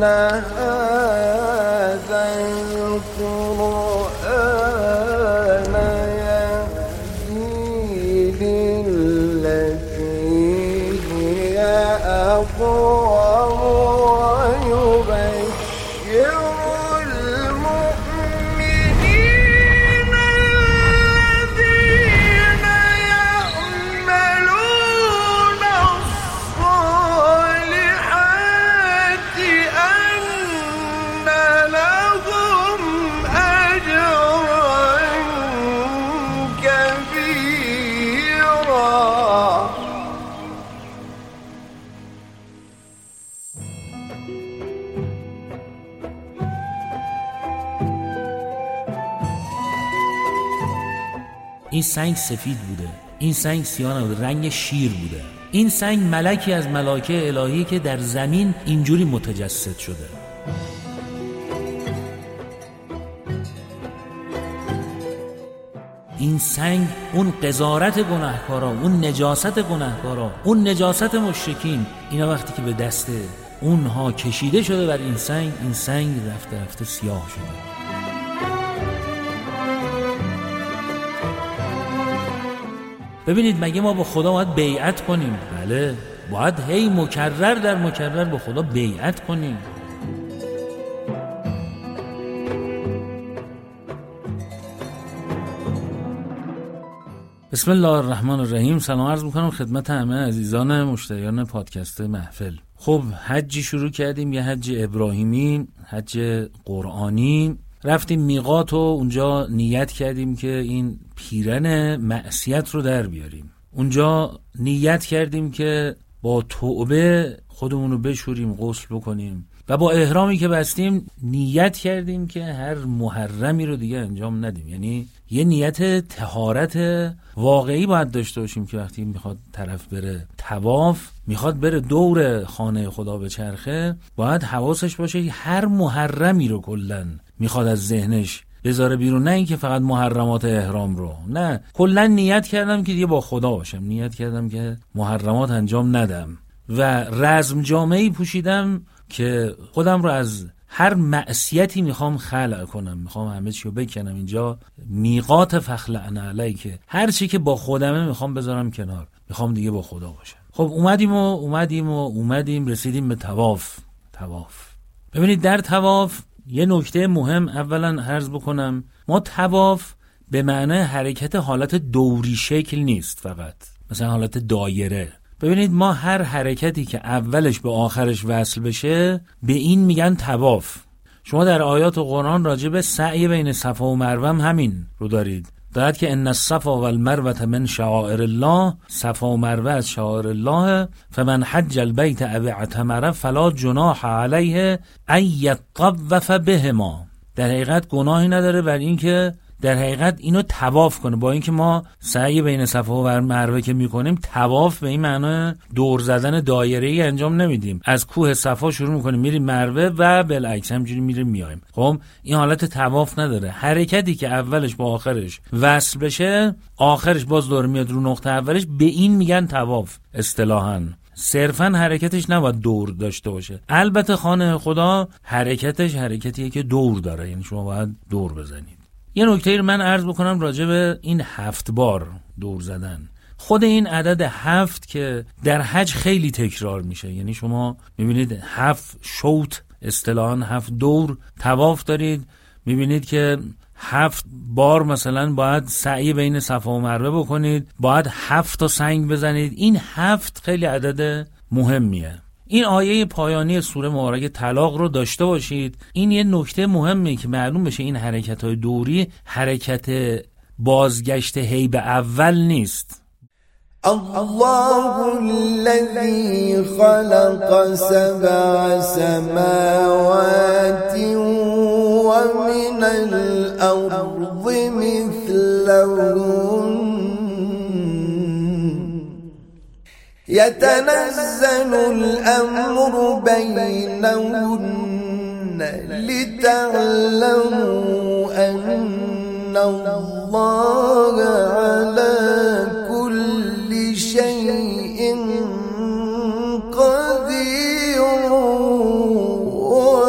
هذا القرآن يهدي للتي هي أقوم ويبشر المؤمنين الذين يعملون الصالحات أن لهم أجرا كبيرا. این سنگ سفید بوده، این سنگ سیاه نبوده، رنگ شیر بوده. این سنگ ملکی از ملائکه الهی که در زمین اینجوری متجسد شده. این سنگ اون قذارت گناهکارا، اون نجاست گناهکارا، اون نجاست مشرکین، اینا وقتی که به دست اونها کشیده شده بر این سنگ رفته رفته سیاه شده. ببینید، مگه ما با خدا باید بیعت کنیم؟ بله، باید هی مکرر در مکرر با خدا بیعت کنیم. بسم الله الرحمن الرحیم. سلام عرض میکنم خدمت همه عزیزان مشتریان پادکست محفل. خب، حجی شروع کردیم، یه حج ابراهیمی، حج قرآنی. رفتیم میقات و اونجا نیت کردیم که این پیرن معصیت رو در بیاریم. اونجا نیت کردیم که با توبه خودمون رو بشوریم، غسل بکنیم و با احرامی که بستیم نیت کردیم که هر محرمی رو دیگه انجام ندیم. یعنی یه نیت طهارت واقعی باید داشته باشیم که وقتی میخواد طرف بره طواف، میخواد بره دور خانه خدا به چرخه، باید حواسش باشه هر محرمی رو کلن میخواد از ذهنش بذاره بیرون، نه اینکه فقط محرمات احرام رو، نه، کلا نیت کردم که دیگه با خدا باشم، نیت کردم که محرمات انجام ندم و رزم جامعی پوشیدم که خودم رو از هر معصیتی میخوام خلع کنم، میخوام همه چی رو بکنم. اینجا میقات فخلعن علیک، هر چی که با خودمه میخوام بذارم کنار، میخوام دیگه با خدا باشم. خب اومدیم رسیدیم به طواف. ببینید، در طواف یه نکته مهم اولا عرض بکنم، ما طواف به معنای حرکت حالت دوری شکل نیست، فقط مثلا حالت دایره. ببینید، ما هر حرکتی که اولش به آخرش وصل بشه به این میگن طواف. شما در آیات قرآن راجع به سعی بین صفا و مروه همین رو دارید که ان الصفا والمروه من شعائر الله، صفا و مروه از شعائر الله، فمن حج البیت او اعتمر فلا جناح علیه ان یطوف بهما. در حقیقت گناهی نداره بر این که در حقیقت اینو طواف کنه. با اینکه ما سعی بین صفا و مروه که میکنیم، طواف به این معنی دور زدن دایره‌ای انجام نمیدیم. از کوه صفا شروع میکنیم میریم مروه و بالعکس همجوری میریم میایم. خب، این حالت طواف نداره. حرکتی که اولش با آخرش وصل بشه، آخرش باز دور میاد رو نقطه اولش، به این میگن طواف اصطلاحاً. صرفاً حرکتش نباید دور داشته باشه. البته خانه خدا حرکتش حرکتیه که دور داره، یعنی شما باید دور بزنید. یه نکته رو من عرض بکنم راجع به این 7 بار دور زدن. خود این عدد 7 که در حج خیلی تکرار میشه، یعنی شما میبینید 7 شوط اصطلاحاً 7 دور طواف دارید، میبینید که 7 بار مثلا باید سعی بین صفا و مروه بکنید، باید 7 تا سنگ بزنید. این 7 خیلی عدد مهمیه. این آیه پایانی سوره مبارکه طلاق رو داشته باشید. این یه نکته مهمه که معلوم بشه این حرکت‌های دوری حرکت بازگشت هی به اول نیست. الله الذي خلق 7 سماوات ومن الأرض مثلهن يتنزل الأمر بينهن لتعلموا أن الله على كل شيء قدير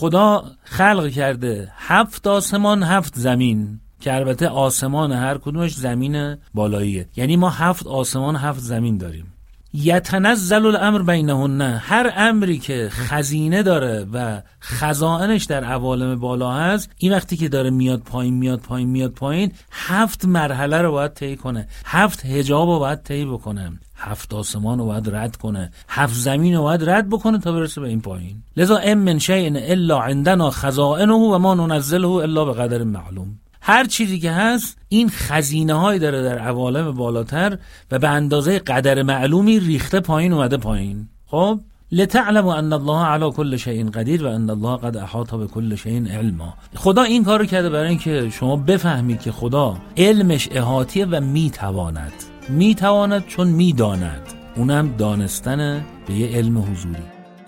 خدا خلق کرده 7 آسمان 7 زمین، که البته آسمان هر کدومش زمین بالاییه، یعنی ما 7 آسمان 7 زمین داریم. یتنزل الامر بینهن، هر امری که خزینه داره و خزائنش در عوالم بالا هست، این وقتی که داره میاد پایین 7 مرحله رو باید طی کنه، 7 حجاب رو باید طی بکنه، 7 آسمان رو باید رد کنه، 7 زمین رو باید رد بکنه تا برسه به این پایین. لذا ام من شیء الا عندنا خزائنه و ما ننزله الا بقدر معلوم. هر چیزی که هست این خزینه هایی داره در عوالم بالاتر و به اندازه قدر معلومی ریخته پایین اومده پایین. خب لتعلموا ان الله علی کل شیء قدیر و ان الله قد احاط بكل شیء علما. خدا این کارو کرده برای اینکه شما بفهمید که خدا علمش احاطیه و میتواند چون میداند، اونم دانستن به یه علم حضوری.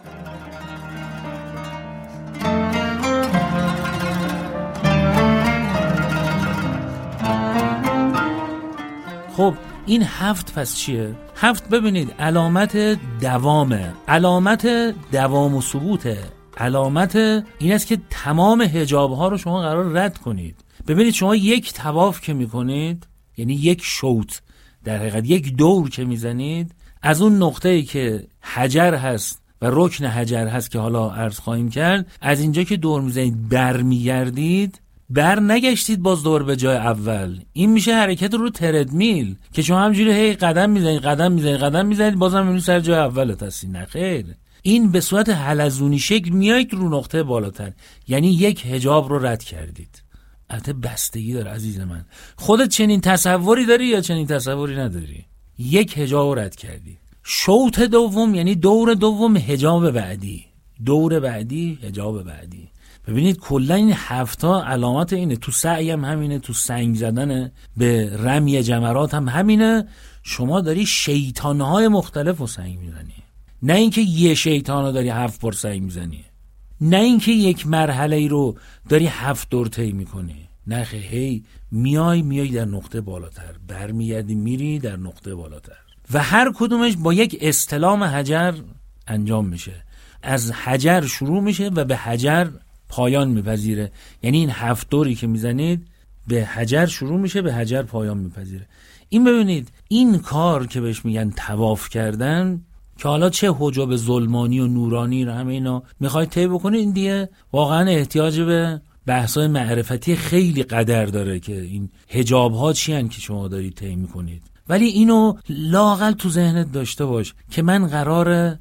خب این 7 پس چیه؟ 7 ببینید علامت دوامه، علامت دوام و ثبوته، علامت این است که تمام حجاب ها رو شما قرار رد کنید. ببینید شما یک طواف که میکنید، یعنی یک شوط، در حقیقت یک دور که میزنید، از اون نقطه‌ای که حجر هست و رکن حجر هست که حالا عرض خواهیم کرد، از اینجا که دور میزنید برمیگردید، بر نگشتید باز دور به جای اول. این میشه حرکت رو تردمیل که شما همجوری هی قدم میزنید بازم میبینید سر جای اولت هستی. نه خیر، این به صورت حلزونی شکل میایید رو نقطه بالاتر، یعنی یک حجاب رو رد کردید. البته بستگی داره عزیز من، خودت چنین تصوری داری یا چنین تصوری نداری. یک حجاب رو رد کردی. شوط دوم یعنی دور دوم حجاب بعدی، دور بعدی حجاب بعدی. ببینید کلا این 7 علامت اینه. تو سعی هم همینه، تو سنگ زدن به رمی جمرات هم همینه. شما داری شیطانهای مختلف رو سنگ میزنی، نه اینکه یه شیطان رو داری 7 بار سنگ میزنی، نه اینکه یک مرحله ای رو داری 7 دور طی میکنی. نه خیلی هی میای در نقطه بالاتر، برمیگردی میری در نقطه بالاتر و هر کدومش با یک استلام حجر انجام میشه. از حجر شروع میشه و به حجر پایان میپذیره. یعنی این 7 دوری که میزنید به حجر شروع میشه، به حجر پایان میپذیره. این ببینید این کار که بهش میگن طواف کردن، که حالا چه حجاب ظلمانی و نورانی رو همه اینا میخواید طی بکنید، این دیگه واقعا احتیاج به بحث‌های معرفتی خیلی قدر داره که این حجاب ها چی هن که شما دارید طی میکنید. ولی اینو لااقل تو ذهنت داشته باش که من قراره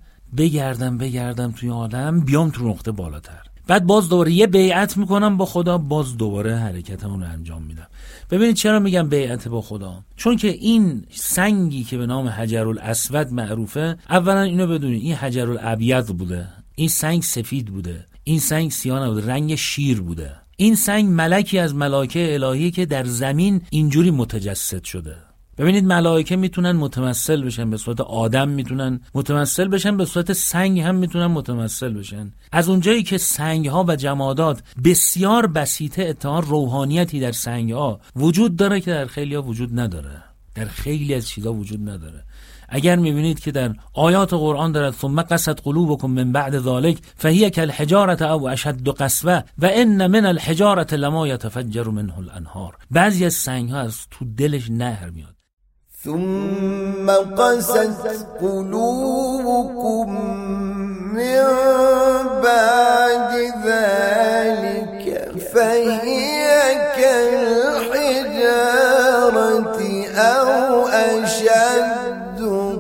بگردم توی عالم، بیام تو نقطه بالاتر، بعد باز دوباره یه بیعت میکنم با خدا، باز دوباره حرکتمون رو انجام میدم. ببینید چرا میگم بیعت با خدا؟ چون که این سنگی که به نام حجرالاسود معروفه، اولا اینو بدونید این حجرالابیض بوده، این سنگ سفید بوده، این سنگ سیاه نبوده، رنگ شیر بوده. این سنگ ملکی از ملائکه الهی که در زمین اینجوری متجسد شده. ببینید ملائکه میتونن متمثل بشن به صورت آدم، میتونن متمثل بشن به صورت سنگ هم میتونن متمثل بشن. از اونجایی که سنگ ها و جمادات بسیار بسیطه، اتحاد روحانیتی در سنگ ها وجود داره که در خیلی ها وجود نداره، در خیلی از چیزا وجود نداره. اگر میبینید که در آیات قرآن دارد ثم قست قلوبکم من بعد ذلک فهی کالحجارة او اشد قسوة و ان من الحجارة لما یتفجر منه الانهار. بعضی از سنگ ها از تو دلش نهر میاد. ثم قست قلوبكم من بعد ذلك فهي كالحجارة أو أشد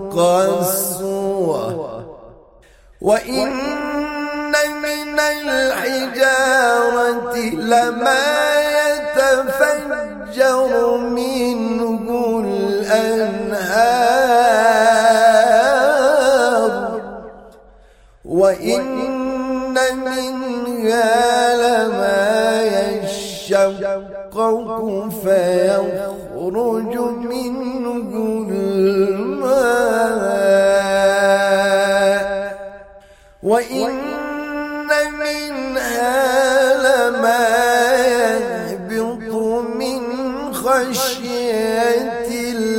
قسوة وإن من الحجارة لما يتفجر منه الأنهار وإن منها لما يشقق فيخرج منه الماء وإن منها لما يهبط من خشية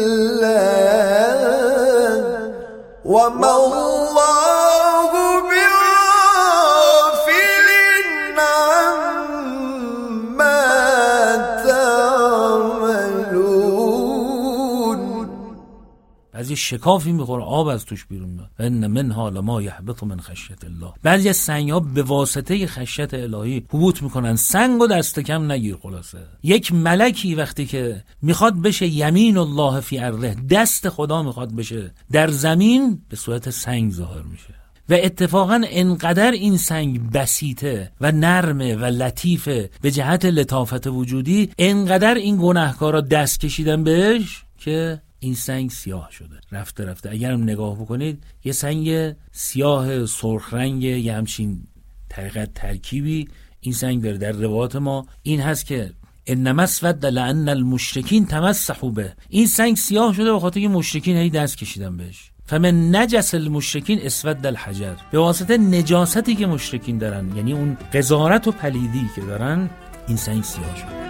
الله وما الله بغافل از یه شکافی میخوره آب از توش بیرون میاد. ان منها لما یهبط من خشیت الله. بعضی از سنگ‌ها به واسطه خشیت الهی هبوط میکنن. سنگو دست کم نگیر. خلاصه یک ملکی وقتی که میخواد بشه یمین الله فی ارضه، دست خدا میخواد بشه در زمین، به صورت سنگ ظاهر میشه. و اتفاقا انقدر این سنگ بسیطه و نرمه و لطیفه به جهت لطافت وجودی، انقدر این گناهکارا دست کشیدن بهش که این سنگ سیاه شده. رفته رفته اگرم نگاه بکنید یه سنگ سیاه سرخ رنگ، یه همچین ترکیبی این سنگ داره. در روایات ما این هست که انما اسود لان المشرکین تمسحوا به. این سنگ سیاه شده به خاطر که مشرکین هی دست کشیدن بهش. فمن نجس المشرکین اسود الحجر. به واسطه نجاستی که مشرکین دارن، یعنی اون قذارت و پلیدی که دارن، این سنگ سیاه شده.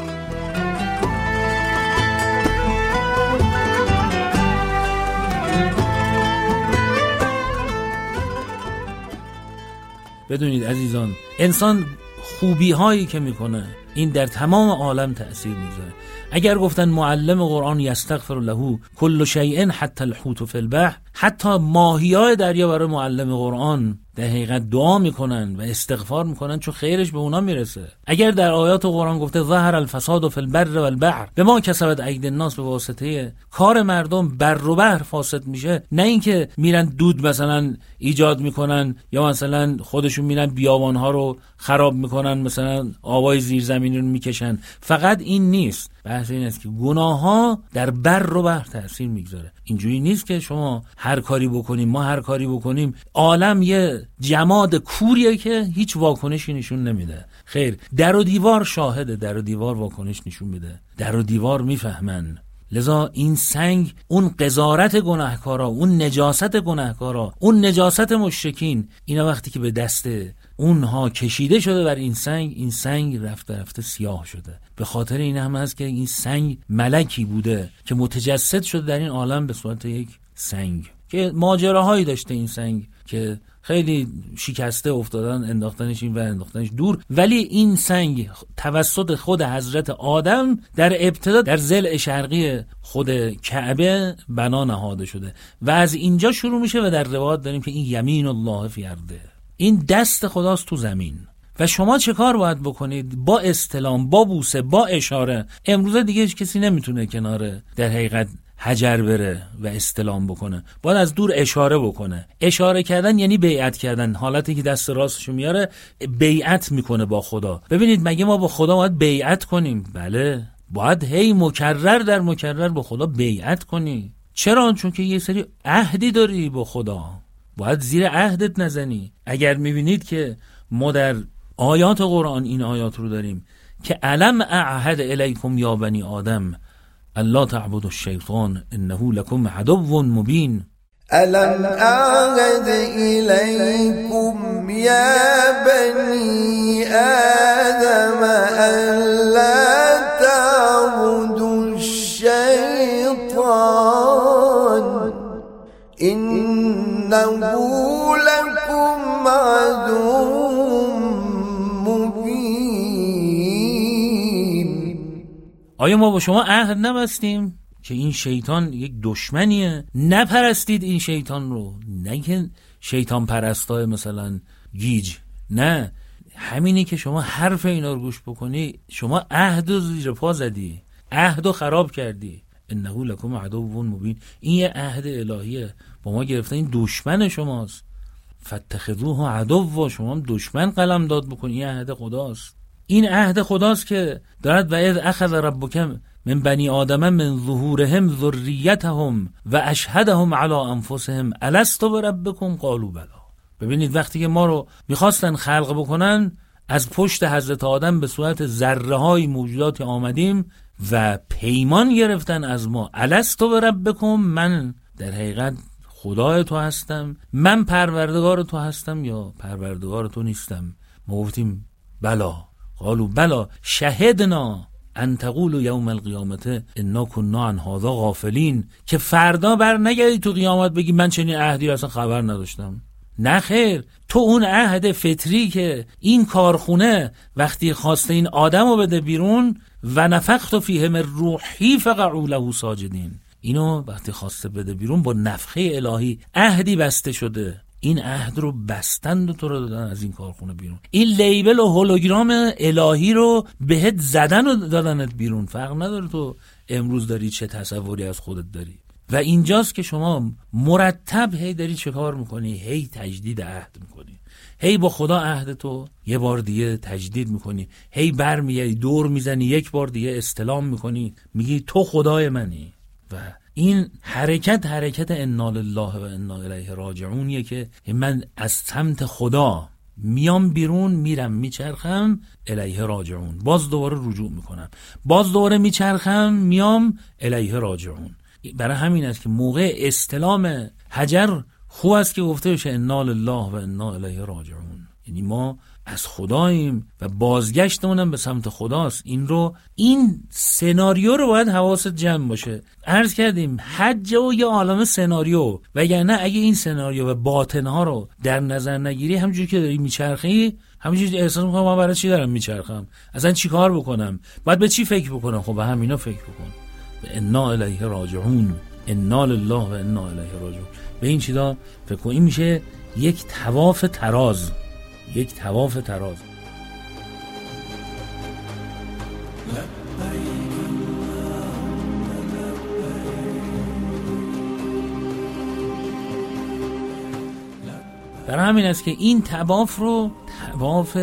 بدونید عزیزان، انسان خوبی هایی که میکنه این در تمام عالم تأثیر میذاره. اگر گفتن معلم قرآن یستغفر له کل شیء حتی الحوت فی البحر، حتی ماهیای دریا برای معلم قرآن در حقیقت دعا میکنن و استغفار میکنن چون خیرش به اونا میرسه. اگر در آیات قرآن گفته ظهر الفساد فی البر و البحر بما کسبت ایدی الناس، به واسطه کار مردم بر و بحر فاسد میشه، نه اینکه میرن دود مثلا ایجاد میکنن یا مثلا خودشون میرن بیابانها رو خراب میکنن، مثلا آبای زیرزمینی رو میکشن. فقط این نیست، بحث این است که گناه ها در بر و بحر تأثیر میگذاره. اینجوری نیست که شما هر کاری بکنیم، ما هر کاری بکنیم، عالم یه جماد کوریه که هیچ واکنشی نشون نمیده. خیر، در و دیوار شاهده، در و دیوار واکنش نشون میده، در و دیوار میفهمن. لذا این سنگ اون قذارت گناهکارا، اون نجاست گناهکارا، اون نجاست مشرکین، اینا وقتی که به دست اونها کشیده شده بر این سنگ رفته رفته سیاه شده. به خاطر این هم هست که این سنگ ملکی بوده که متجسد شده در این عالم به صورت یک سنگ، که ماجراهایی داشته این سنگ که خیلی شکسته افتادن، انداختنش این و انداختنش دور. ولی این سنگ توسط خود حضرت آدم در ابتدا در ضلع شرقی خود کعبه بنا نهاده شده و از اینجا شروع میشه و در روایات داریم که این یمین الله فی ارضه، این دست خداست تو زمین. و شما چه کار باید بکنید؟ با استلام، با بوسه، با اشاره. امروز دیگه هیچ کسی نمیتونه کنار در حقیقت حجر بره و استلام بکنه، باید از دور اشاره بکنه. اشاره کردن یعنی بیعت کردن، حالتی که دست راستشو میاره بیعت میکنه با خدا. ببینید مگه ما با خدا باید بیعت کنیم؟ بله، باید هی مکرر در مکرر با خدا بیعت کنی. چرا؟ چون که یه سری عهدی داری با خدا، باید زیر عهدت نزنی. اگر میبینید که ما در آیات قرآن این آیات رو داریم که الم اعهد الیکم یا بنی آدم الا تعبدوا الشیطان انه لکم عدو مبین. الم اعهد الیکم یا بنی آدم الا تعبدوا الشیطان انه لکم عدو آیا ما با شما عهد نبستیم که این شیطان یک دشمنیه؟ نپرستید این شیطان رو. نه که شیطان پرستای مثلا گیج، نه، همینی که شما حرف اینا رو گوش بکنی شما عهد رو زیر پا زدی، عهد رو خراب کردی. انه لکم عدو مبین، این یه عهد الهیه با ما گرفته، این دشمن شماست. فاتخذوه عدو، شما هم دشمن قلم داد بکنی، این عهد خداست. این عهد خداست که دارد و اذ اخذ ربک من بنی آدم من ظهورهم ذریتهم و اشهدهم علی انفسهم الست بربکم قالوا بلی. ببینید وقتی که ما رو میخواستن خلق بکنن، از پشت حضرت آدم به صورت ذره های موجودات آمدیم و پیمان گرفتن از ما، الست بربکم، من در حقیقت خدای تو هستم، من پروردگار تو هستم یا پروردگار تو نیستم. ما گفتیم بلا. قالوا بلا شهدنا ان تقولوا یوم القیامت انا كنا عن هذا غافلین، که فردا بر نگردی تو قیامت بگی من چنین عهدی اصلا خبر نداشتم. نه خیر، تو اون عهد فطری که این کارخونه وقتی خواسته این آدم رو بده بیرون و نفخت فیه من روحی فقعوا له ساجدین، اینو وقتی خواسته بده بیرون با نفخه الهی عهدی بسته شده، این عهد رو بستند و تو رو دادن از این کارخونه بیرون. این لیبل و هولوگرام الهی رو بهت زدن و دادنت بیرون. فرق نداره تو امروز داری چه تصوری از خودت داری. و اینجاست که شما مرتب هی داری چه کار میکنی؟ هی تجدید عهد میکنی، هی با خدا عهد تو یه بار دیگه تجدید میکنی، هی برمیگردی دور میزنی، یک بار دیگه استلام میکنی، میگی تو خدای منی. و این حرکت انا لله و انا الیه راجعونیه که من از سمت خدا میام بیرون، میرم میچرخم، الیه راجعون، باز دوباره رجوع میکنم، باز دوباره میچرخم، میام الیه راجعون. برای همین است که موقع استلام حجر خوب است که گفته بشه انا لله و انا الیه راجعون، یعنی ما از خداییم و بازگشتمونم به سمت خداست. این سناریو رو باید حواست جمع باشه. عرض کردیم حج و یه عالم سناریو، وگرنه اگه این سناریو و باطنها رو در نظر نگیری، همونجوری که داری میچرخی همونجوری احساس میکنم من برای چی دارم میچرخم، اصلا چی کار بکنم، باید به چی فکر بکنم؟ خب به همینا فکر بکن. انا الیه راجعون، انا لله و انا الیه راجعون. به این چیزا فکر کن. این میشه یک طواف تراز، یک طواف تراز. برای همین است که این طواف رو طواف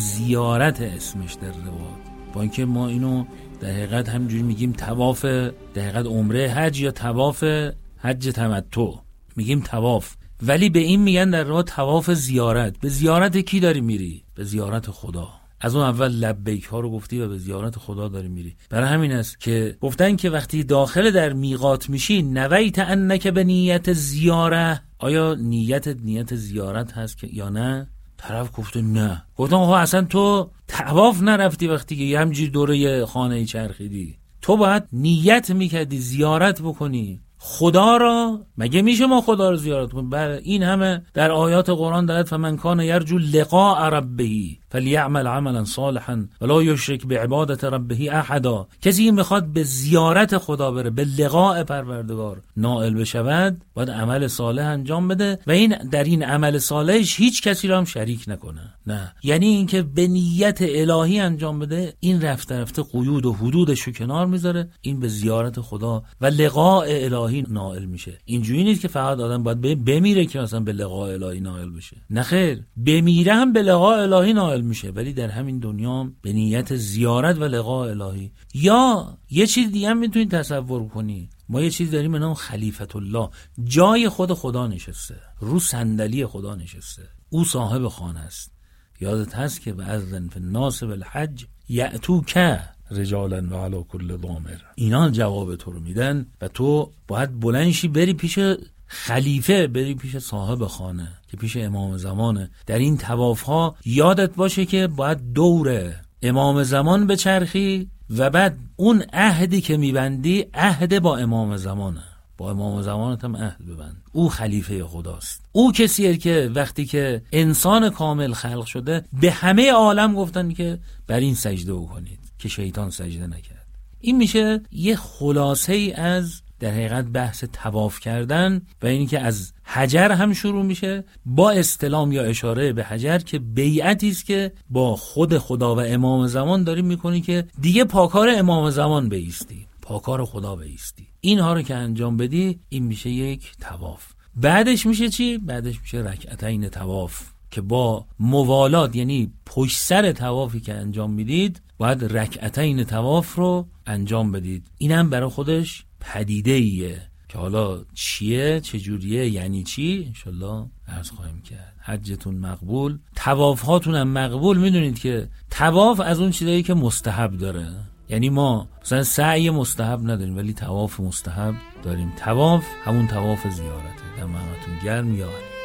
زیارت اسمش در روایت، با اینکه ما اینو در حقیقت همینجوری میگیم طواف در حقیقت عمره حج یا طواف حج تمتع میگیم طواف، ولی به این میگن در راه طواف زیارت. به زیارت کی داری میری؟ به زیارت خدا. از اون اول لبیک ها رو گفتی و به زیارت خدا داری میری. برای همین است که گفتن که وقتی داخل در میقات میشی نویت انک به نیت زیاره، آیا نیت زیارت هست که یا نه؟ طرف گفته نه. گفتم آقا اصلا تو طواف نرفتی وقتی که همینجوری دوره خانه چرخیدی، تو باید نیت میکردی زیارت بکنی خدا را. مگه میشه ما خدا رو زیارت کنیم؟ بله، این همه در آیات قرآن دارد فمن کان یرجو لقاء ربه فلیعمل عملا صالحا ولا یشرک بعبادت ربه احدا. کسی میخواد به زیارت خدا بره، به لقاء پروردگار نائل بشود، باید عمل صالح انجام بده و این در این عمل صالحش هیچ کسی رو هم شریک نکنه. نه، یعنی اینکه به نیت الهی انجام بده. این رفته قیود و حدودش رو کنار میذاره، این به زیارت خدا و لقاء الهی نائل میشه. اینجوری نیست که فقط آدم باید بمیره که مثلا به لقاء الهی نائل بشه. نه خیر، بمیره هم به لقاء الهی نائل میشه، ولی در همین دنیا به نیت زیارت و لقاء الهی. یا یه چیز دیگه هم میتونید تصور کنی، ما یه چیز داریم به نام خلیفت الله، جای خدا نشسته، رو صندلی خدا نشسته، او صاحب خانه است. یادت هست که وأذن فی الناس بالحج یأتوک رجالا و علی کل ضامر. اینا جواب تو رو میدن و تو باید بلنشی بری پیش خلیفه، بری پیش صاحب خانه که پیش امام زمانه. در این طواف ها یادت باشه که باید دور امام زمان بچرخی و بعد اون عهدی که میبندی عهد با امام زمانه، با امام زمانت هم عهد ببند. او خلیفه خداست، او کسیه که وقتی که انسان کامل خلق شده به همه عالم گفتن که بر این سجده بکنید که شیطان سجده نکرد. این میشه یه خلاصه ای از در حقیقت بحث طواف کردن و اینی که از حجر هم شروع میشه با استلام یا اشاره به حجر که بیعتی است که با خود خدا و امام زمان داری میکنی که دیگه پاکار امام زمان بایستی، پاکار خدا بایستی. اینها رو که انجام بدی این میشه یک طواف. بعدش میشه چی؟ بعدش میشه رکعتین طواف که با موالات، یعنی پشت سر طوافی که انجام میدید باید رکعتین طواف رو انجام بدید. اینم برای خودش پدیده ایه که حالا چیه، چجوریه، یعنی چی، انشالله عرض خواهیم کرد. حجتون مقبول، طواف هاتون هم مقبول. میدونید که طواف از اون چیزایی که مستحب داره، یعنی ما مثلا سعی مستحب نداریم ولی طواف مستحب داریم. طواف همون طواف زیارته. دم همتون گرم. یا